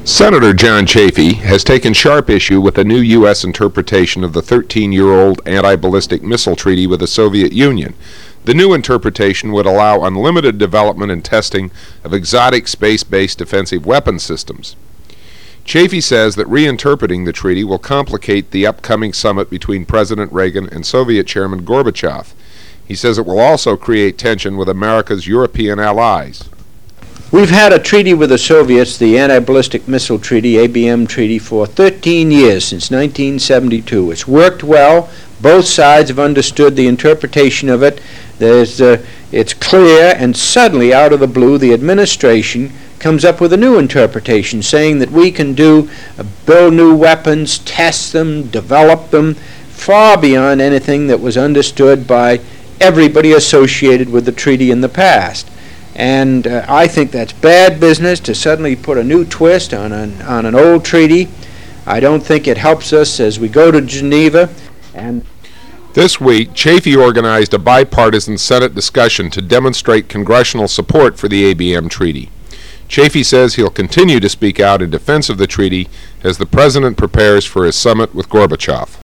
Senator John Chafee has taken sharp issue with a new U.S. interpretation of the 13-year-old anti-ballistic missile treaty with the Soviet Union. The new interpretation would allow unlimited development and testing of exotic space-based defensive weapon systems. Chafee says that reinterpreting the treaty will complicate the upcoming summit between President Reagan and Soviet Chairman Gorbachev. He says it will also create tension with America's European allies. We've had a treaty with the Soviets, the Anti-Ballistic Missile Treaty, ABM Treaty, for 13 years, since 1972. It's worked well. Both sides have understood the interpretation of it. It's clear, and suddenly, out of the blue, the administration comes up with a new interpretation, saying that we can build new weapons, test them, develop them, far beyond anything that was understood by everybody associated with the treaty in the past. And I think that's bad business to suddenly put a new twist on an old treaty. I don't think it helps us as we go to Geneva. And this week, Chafee organized a bipartisan Senate discussion to demonstrate congressional support for the ABM treaty. Chafee says he'll continue to speak out in defense of the treaty as the president prepares for his summit with Gorbachev.